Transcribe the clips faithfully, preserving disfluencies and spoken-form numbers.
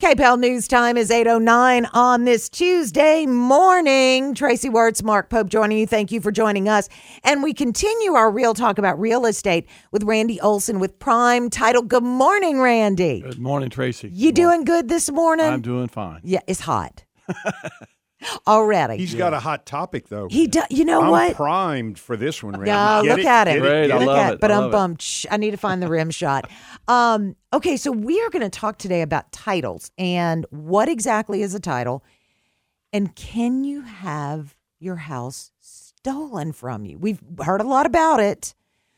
K P L News Time is eight oh nine on this Tuesday morning. Tracy Wertz, Mark Pope joining you. Thank you for joining us. And we continue our real talk about real estate with Randy Olson with Prime Title. Good morning, Randy. Good morning, Tracy. You doing good this morning? I'm doing fine. Yeah, it's hot. Already. He's yeah. got a hot topic, though. He does. You know I'm what? primed for this one, Randy. No, Get look it? at it. Great, I look love at it. But I I'm love it. bummed. Shh, I need to find the rim shot. Um, okay, so we are going to talk today about titles and what exactly is a title, and can you have your house stolen from you? We've heard a lot about it.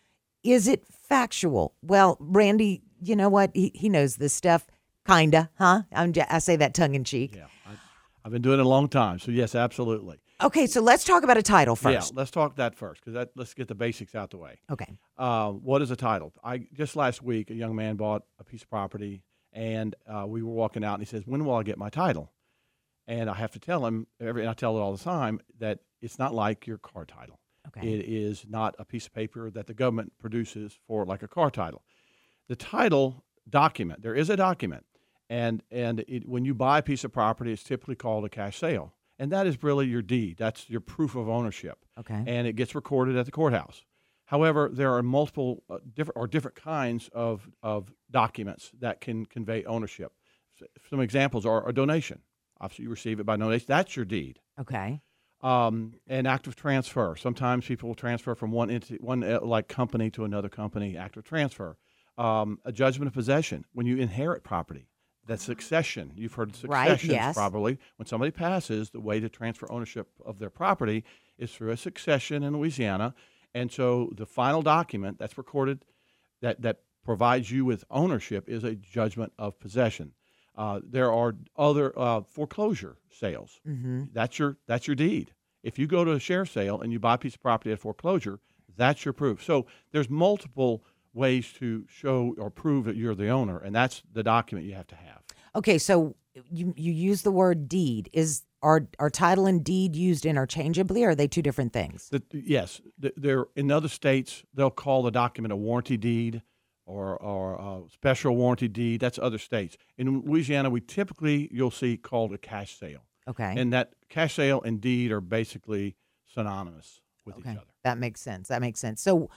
Is it factual? Well, Randy, you know what? He he knows this stuff, kinda, huh? I'm j- I say that tongue in cheek. Yeah, I, I've been doing it a long time, so yes, absolutely. Okay, so let's talk about a title first. Yeah, let's talk that first because that let's get the basics out the way. Okay. Uh, what is a title? I just last week a young man bought a piece of property, and uh, we were walking out, and he says, "When will I get my title?" And I have to tell him every, and I tell it all the time that it's not like your car title. Okay. It is not a piece of paper that the government produces for like a car title. The title document, there is a document, and and it, when you buy a piece of property, it's typically called a cash sale, and that is really your deed. That's your proof of ownership. Okay. And it gets recorded at the courthouse. However, there are multiple uh, different or different kinds of of documents that can convey ownership. Some examples are a donation. Obviously, you receive it by donation. That's your deed. Okay. Um, an act of transfer. Sometimes people will transfer from one entity, one uh, like company to another company. Act of transfer. Um, a judgment of possession. When you inherit property, that's succession. You've heard successions yes. probably. When somebody passes, the way to transfer ownership of their property is through a succession in Louisiana. And so the final document that's recorded that, that provides you with ownership is a judgment of possession. Uh, there are other uh, foreclosure sales. Mm-hmm. That's your that's your deed. If you go to a share sale and you buy a piece of property at foreclosure, that's your proof. So there's multiple ways to show or prove that you're the owner, and that's the document you have to have. Okay, so you you use the word deed. Is are are title and deed used interchangeably, or are they two different things? The, yes, the, they're in other states. They'll call the document a warranty deed or or a special warranty deed. That's other states. In Louisiana, we typically you'll see called a cash sale. Okay. And that cash sale and deed are basically synonymous with Okay. each other. That makes sense. That makes sense. So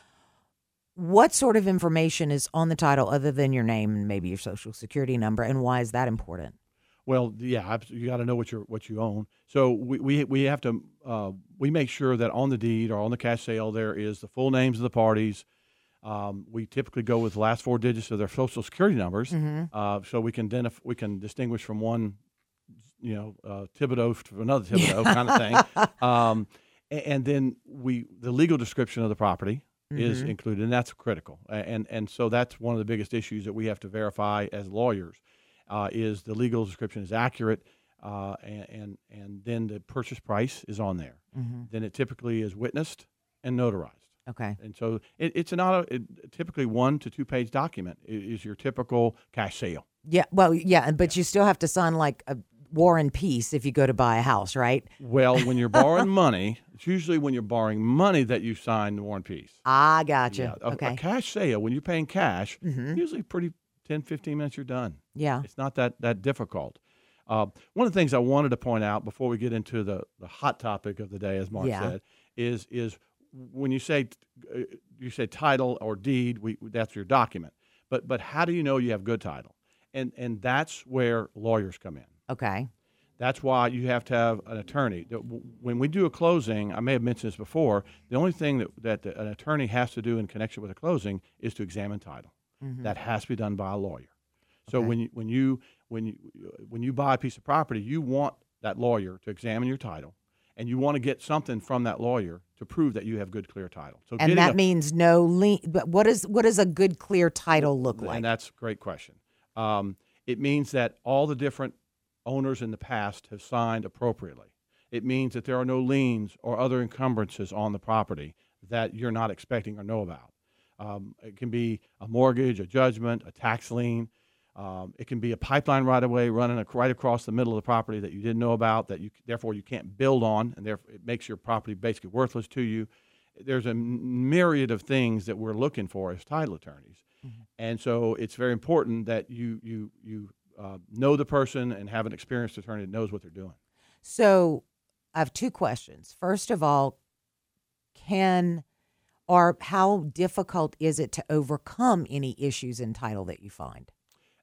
what sort of information is on the title other than your name and maybe your social security number, and why is that important? Well, yeah, abs- you got to know what you what you own. So we we, we have to uh, we make sure that on the deed or on the cash sale there is the full names of the parties. Um, we typically go with the last four digits of their social security numbers, Mm-hmm. uh, so we can identif- we can distinguish from one, you know, uh, Thibodeau to another Thibodeau kind of thing. Um, and, and then we the legal description of the property is Mhm. included, and that's critical. A- And and so that's one of the biggest issues that we have to verify as lawyers. Uh, is the legal description is accurate, uh, and, and and then the purchase price is on there. Mm-hmm. Then it typically is witnessed and notarized. Okay. And so it, it's not a it, typically one to two page document i- is your typical cash sale. Yeah. Well, yeah, but you still have to sign like a War and Peace if you go to buy a house, right? Well, when you're borrowing money, it's usually when you're borrowing money that you sign the War and Peace. I gotcha. Yeah, a, okay. a cash sale, when you're paying cash, Mhm. usually pretty ten, fifteen minutes you're done. Yeah. It's not that, that difficult. Uh, one of the things I wanted to point out before we get into the, the hot topic of the day, as Mark Yeah. said, is is when you say uh, you say title or deed, we, that's your document. But but how do you know you have good title? And and that's where lawyers come in. Okay. That's why you have to have an attorney. The- When we do a closing, I may have mentioned this before, the only thing that, that the, an attorney has to do in connection with a closing is to examine title. Mhm. That has to be done by a lawyer. So Okay. when you when you when you when you buy a piece of property, you want that lawyer to examine your title, and you want to get something from that lawyer to prove that you have good, clear title. So And getting that a- means no lien. But what is what does a good, clear title look like? And that's a great question. Um, it means that all the different owners in the past have signed appropriately. It means that there are no liens or other encumbrances on the property that you're not expecting or know about. Um, it can be a mortgage, a judgment, a tax lien. Um, it can be a pipeline right away running ac- right across the middle of the property that you didn't know about, that you therefore you can't build on, and therefore it makes your property basically worthless to you. There's a m- myriad of things that we're looking for as title attorneys, Mhm. and so it's very important that you you you uh, know the person and have an experienced attorney that knows what they're doing. So I have two questions. First of all, can or how difficult is it to overcome any issues in title that you find?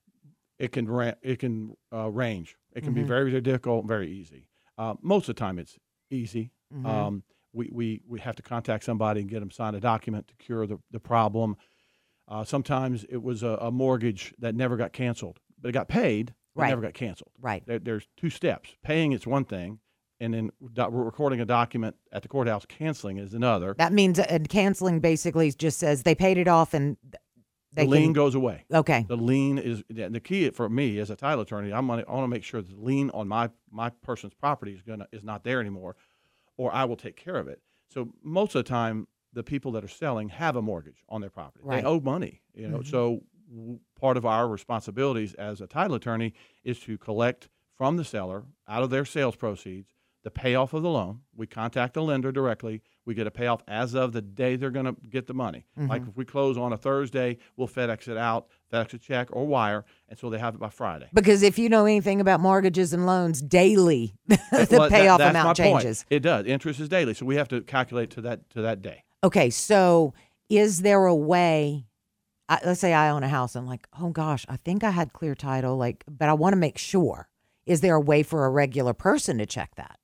It can ra- it can uh, range. It can Mm-hmm. be very, very difficult, very easy. Uh, most of the time, it's easy. Mm-hmm. Um, we, we we have to contact somebody and get them sign a document to cure the the problem. Uh, sometimes it was a, a mortgage that never got canceled, but it got paid, but Right. never got canceled. Right. There, there's two steps. Paying is one thing, and then do- recording a document at the courthouse canceling is another. That means uh, canceling basically just says they paid it off and they the lien can, goes away. Okay. The lien is yeah, the key for me as a title attorney. I'm gonna, I want to make sure the lien on my my person's property is gonna is not there anymore, or I will take care of it. So most of the time, the people that are selling have a mortgage on their property. Right. They owe money, you know. Mhm. So w- part of our responsibilities as a title attorney is to collect from the seller out of their sales proceeds the payoff of the loan. We contact the lender directly. We get a payoff as of the day they're going to get the money. Mhm. Like if we close on a Thursday, we'll FedEx it out, FedEx a check or wire, and so they have it by Friday. Because if you know anything about mortgages and loans, daily the Well, that- payoff that's amount my point. changes. It does. Interest is daily, so we have to calculate to that to that day. Okay, so is there a way? I, let's say I own a house. I'm like, oh gosh, I think I had clear title, like, but I want to make sure. Is there a way for a regular person to check that?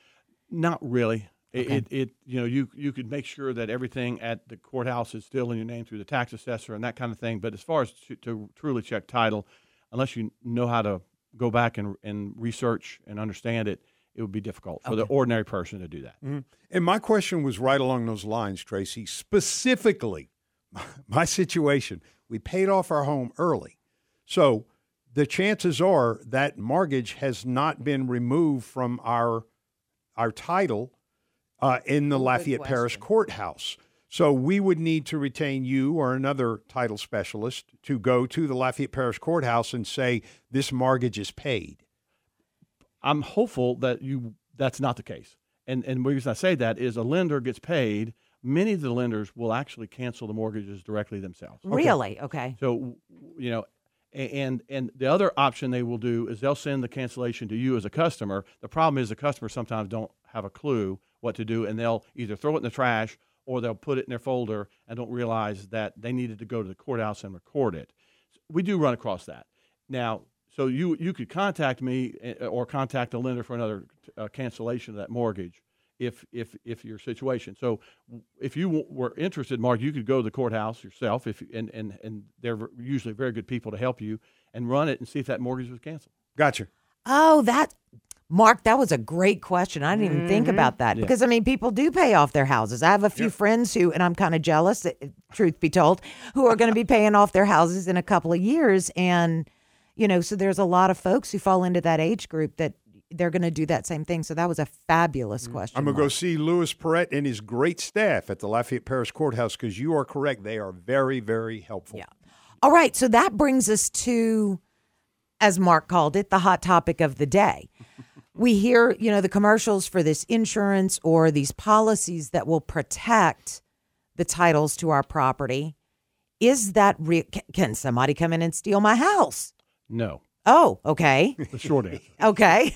Not really. It, Okay. it, it you know you you could make sure that everything at the courthouse is still in your name through the tax assessor and that kind of thing. But as far as to, to truly check title, unless you know how to go back and and research and understand it, it would be difficult for the Okay. ordinary person to do that. Mhm. And my question was right along those lines, Tracy. Specifically, my situation, we paid off our home early. So the chances are that mortgage has not been removed from our our title uh, in the Oh, good Lafayette Parish question. Courthouse. So we would need to retain you or another title specialist to go to the Lafayette Parish Courthouse and say this mortgage is paid. I'm hopeful that you that's not the case. And and the reason I say that is a lender gets paid. Many of the lenders will actually cancel the mortgages directly themselves. Really? Okay. So, you know, a- and and the other option they will do is they'll send the cancellation to you as a customer. The problem is the customers sometimes don't have a clue what to do, and they'll either throw it in the trash or they'll put it in their folder and don't realize that they needed to go to the courthouse and record it. We do run across that. Now, so you you could contact me uh, or contact the lender for another uh, cancellation of that mortgage if if if your situation. So if you w- were interested, Mark, you could go to the courthouse yourself if and and and they're usually very good people to help you and run it and see if that mortgage was canceled. Gotcha. Oh, that, Mark, that was a great question. I didn't even think about that Yeah. because, I mean, people do pay off their houses. I have a few friends who, and I'm kind of jealous, uh, truth be told, who are going to be paying off their houses in a couple of years. And, you know, so there's a lot of folks who fall into that age group that they're going to do that same thing. So that was a fabulous question. I'm going to go Mark. see Louis Perrette and his great staff at the Lafayette Parish Courthouse because you are correct. They are very, very helpful. Yeah. All right. So that brings us to, as Mark called it, the hot topic of the day. We hear, you know, the commercials for this insurance or these policies that will protect the titles to our property. Is that real? Can somebody come in and steal my house? No, Oh, okay. the short answer. Okay.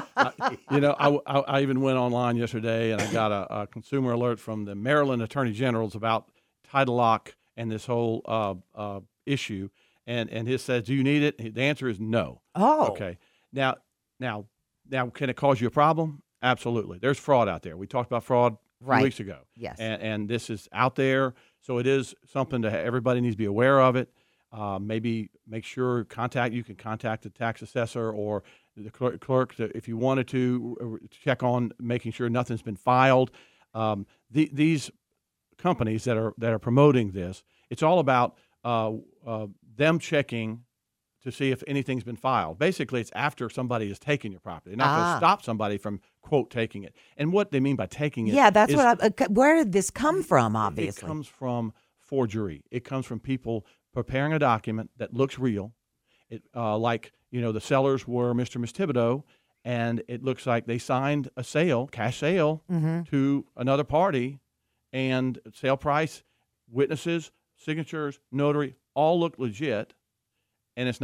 You know, I, I, I even went online yesterday and I got a, a consumer alert from the Maryland Attorney General's about title lock and this whole uh, uh, issue. And and his says, do you need it? The answer is no. Oh. Okay. Now, now, now, can it cause you a problem? Absolutely. There's fraud out there. We talked about fraud a few Right. weeks ago. Yes. And, and this is out there, so it is something that everybody needs to be aware of it. Uh, maybe make sure contact you can contact the tax assessor or the clerk, clerk to, if you wanted to uh, check on making sure nothing's been filed. Um, the, these companies that are that are promoting this, it's all about uh, uh, them checking to see if anything's been filed. Basically, it's after somebody has taken your property. They're not going Ah. to stop somebody from, quote, taking it. And what they mean by taking it Yeah, that's is what I, uh, where did this come from, obviously? it comes from forgery. It comes from people preparing a document that looks real. It uh, like, you know, the sellers were Mister and Miss Thibodeau, and it looks like they signed a sale, cash sale, Mm-hmm. to another party, and sale price, witnesses, signatures, notary, all look legit, and it's not.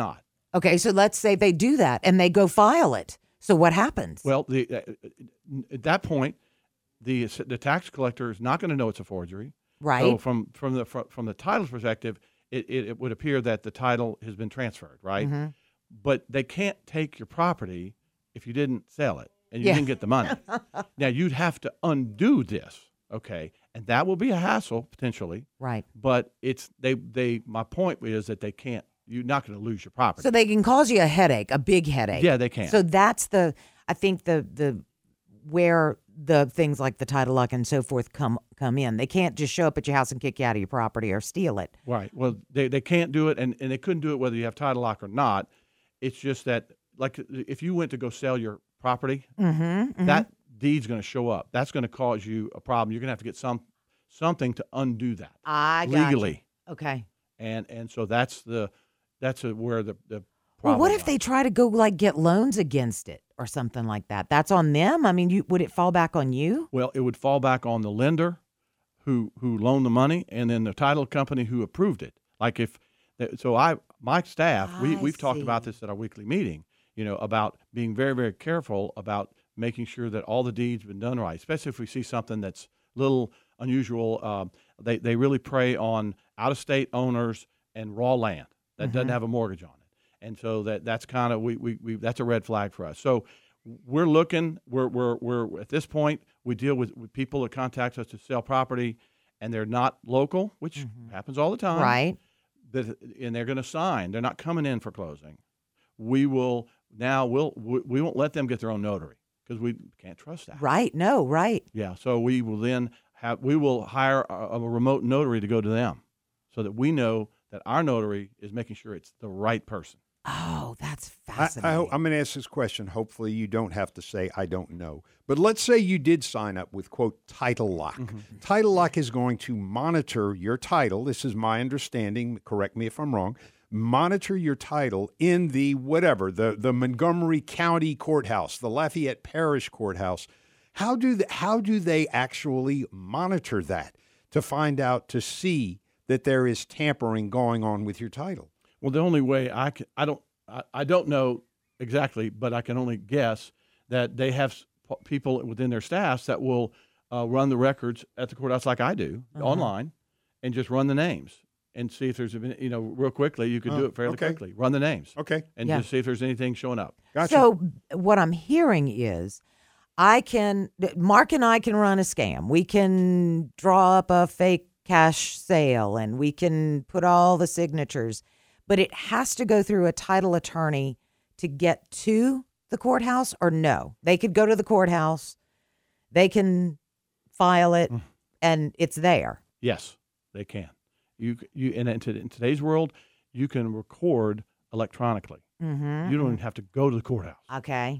Okay, so let's say they do that and they go file it. So what happens? Well, the, uh, at that point, the the tax collector is not going to know it's a forgery. Right. So from from the from, from the title's perspective, it, it, it would appear that the title has been transferred, right? Mm-hmm. But they can't take your property if you didn't sell it and you Yeah. didn't get the money. Now you'd have to undo this, okay, and that will be a hassle potentially. Right. But it's they they. My point is that they can't. You're not going to lose your property. So they can cause you a headache, a big headache. Yeah, they can. So that's the, I think the the where the things like the title lock and so forth come come in. They can't just show up at your house and kick you out of your property or steal it. Right. Well, they, they can't do it, and, and they couldn't do it whether you have title lock or not. It's just that, like, if you went to go sell your property, Mm-hmm, mm-hmm. that deed's going to show up. That's going to cause you a problem. You're going to have to get some something to undo that I got legally. you. Okay. And and so that's the that's a, where the the Well, problem what if lies. they try to go like get loans against it or something like that? That's on them. I mean, you would it fall back on you? Well, it would fall back on the lender who who loaned the money, and then the title company who approved it. Like if so, I my staff we I we've talked about see. this at our weekly meeting. You know, about being very very careful about making sure that all the deeds been done right, especially if we see something that's a little unusual. Um, they they really prey on out of state owners and raw land that doesn't have a mortgage on it, and so that that's kind of we, we we that's a red flag for us. So we're looking. We're we're we're at this point we deal with, with people that contact us to sell property, and they're not local, which happens all the time. Right. That and they're going to sign. They're not coming in for closing. We will now. We'll we, we won't let them get their own notary because we can't trust that. Right. No, right. Yeah. So we will then have we will hire a, a remote notary to go to them, so that we know that our notary is making sure it's the right person. Oh, that's I, fascinating. I, I'm going to ask this question. Hopefully, you don't have to say, I don't know. But let's say you did sign up with, quote, Title Lock. Mm-hmm. Title Lock is going to monitor your title. This is my understanding. Correct me if I'm wrong. Monitor your title in the whatever, the, the Montgomery County Courthouse, the Lafayette Parish Courthouse. How do, the, how do they actually monitor that to find out, to see that there is tampering going on with your title? Well, the only way I can, I don't, I, I don't know exactly, but I can only guess that they have s- p- people within their staffs that will uh, run the records at the courthouse like I do online, and just run the names and see if there's, a, you know, real quickly. You could Oh, do it fairly okay. quickly. Run the names, Okay. and Yeah. just see if there's anything showing up. Gotcha. So what I'm hearing is I can, Mark and I can run a scam. We can draw up a fake cash sale and we can put all the signatures, but it has to go through a title attorney to get to the courthouse, or no? They could go to the courthouse, they can file it, and it's there. Yes, they can. You c- you and in, to- in today's world, you can record electronically. Mm-hmm. You don't even have to go to the courthouse. Okay.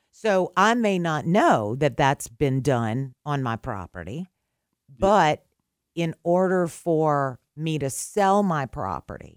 So I may not know that that's been done on my property, but in order for me to sell my property,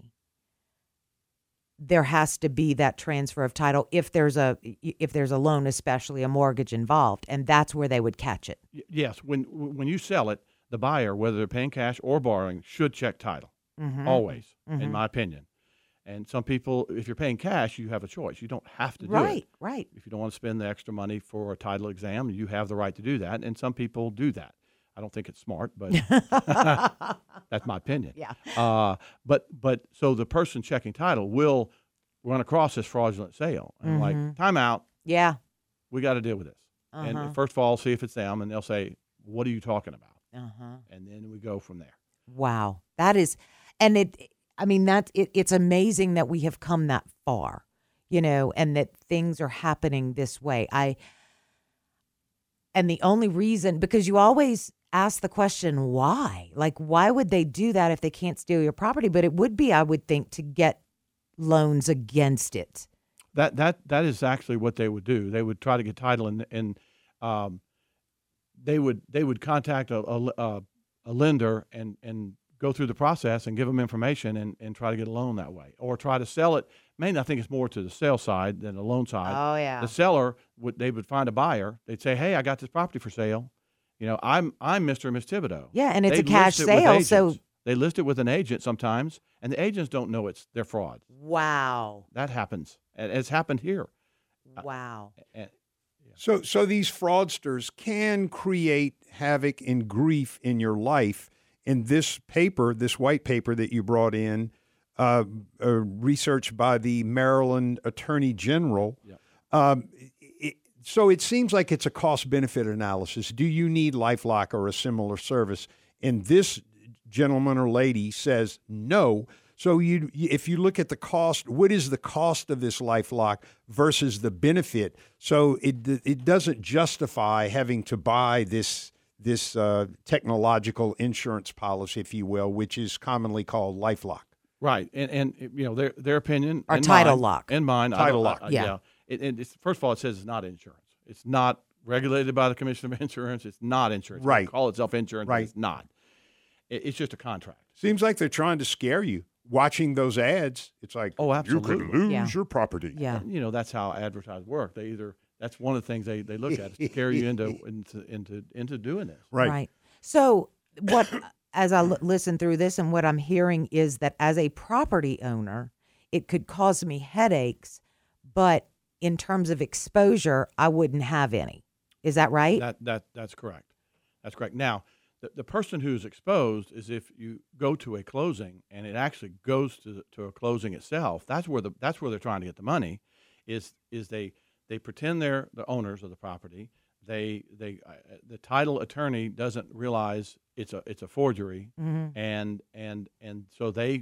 there has to be that transfer of title if there's a if there's a loan, especially a mortgage involved, and that's where they would catch it. Y- Yes, when when you sell it, the buyer, whether they're paying cash or borrowing, should check title. Mm-hmm. Always, Mhm. in my opinion. And some people, if you're paying cash, you have a choice. You don't have to do Right, it. right. If you don't want to spend the extra money for a title exam, you have the right to do that. And some people do that. I don't think it's smart, but that's my opinion. Yeah. Uh, but but so the person checking title will run across this fraudulent sale and like, Mhm. time out, Yeah. we got to deal with this. Uh-huh. And first of all, see if it's them, and they'll say, "What are you talking about?" Uh-huh. And then we go from there. Wow. That is, and it, I mean, that it, it's amazing that we have come that far, you know, and that things are happening this way. I, and the only reason, because you always ask the question, why? Like, why would they do that if they can't steal your property? But it would be, I would think, to get loans against it. That that that is actually what they would do. They would try to get title, and and um, they would they would contact a, a, a a lender and and go through the process and give them information and, and try to get a loan that way, or try to sell it. Mainly, I think it's more to the sale side than the loan side. Oh, yeah. The seller would they would find a buyer. They'd say, "Hey, I got this property for sale. You know, I'm I'm Mister and Miss Thibodeau." Yeah, and it's a They'd cash list it with sale, so agents. They list it with an agent sometimes, and the agents don't know it's their fraud. Wow. That happens. And it's happened here. Wow. And, So, so these fraudsters can create havoc and grief in your life. In this paper, this white paper that you brought in, uh, uh, researched by the Maryland Attorney General. Yep. Um, it, so it seems like it's a cost-benefit analysis. Do you need LifeLock or a similar service? And this gentleman or lady says no. So you, if you look at the cost, what is the cost of this LifeLock versus the benefit? So it it doesn't justify having to buy this this uh, technological insurance policy, if you will, which is commonly called LifeLock. right. And, and you know, their their opinion. Or and Title mine, Lock. And mine. I Title don't- Lock. I- I- Yeah. yeah. It, and it's, first of all, it says it's not insurance. It's not regulated by the Commission of Insurance. It's not insurance. It Right. doesn't call itself insurance. Right. It's not. It, it's just a contract. Seems like they're trying to scare you. Watching those ads, it's like, Oh, you could absolutely. lose Yeah. your property. Yeah. And, you know, that's how advertisers work. They either that's one of the things they, they look at is to carry you into into into into doing this. Right. So what, as I l- listen through this, and what I'm hearing is that as a property owner, it could cause me headaches, but in terms of exposure, I wouldn't have any. Is that right? That that that's correct. That's correct. Now, the, the person who's exposed is if you go to a closing and it actually goes to the, to a closing itself. That's where the that's where they're trying to get the money. Is is they they pretend they're the owners of the property. They they uh, the title attorney doesn't realize it's a it's a forgery, Mm-hmm. and and and so they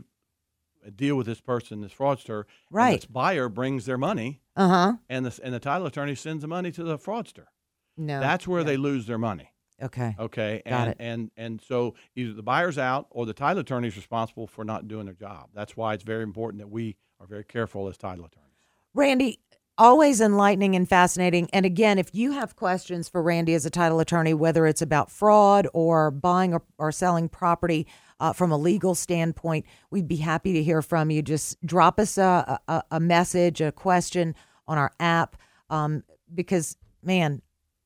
deal with this person, this fraudster. Right. And this buyer brings their money, Uh huh. and the and the title attorney sends the money to the fraudster. No. That's where Yeah. they lose their money. Okay. Okay. Got and, it. And and so either the buyer's out or the title attorney is responsible for not doing their job. That's why it's very important that we are very careful as title attorneys. Randy, always enlightening and fascinating. And again, if you have questions for Randy as a title attorney, whether it's about fraud or buying or, or selling property uh, from a legal standpoint, we'd be happy to hear from you. Just drop us a, a, a message, a question on our app, um, because, man,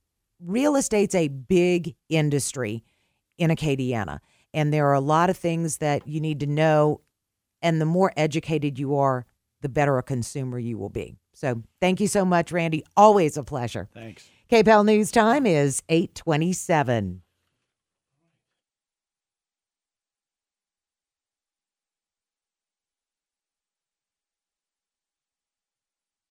real estate's a big industry in Acadiana, and there are a lot of things that you need to know, and the more educated you are, the better a consumer you will be. So thank you so much, Randy. Always a pleasure. Thanks. K P E L News Time is eight twenty-seven.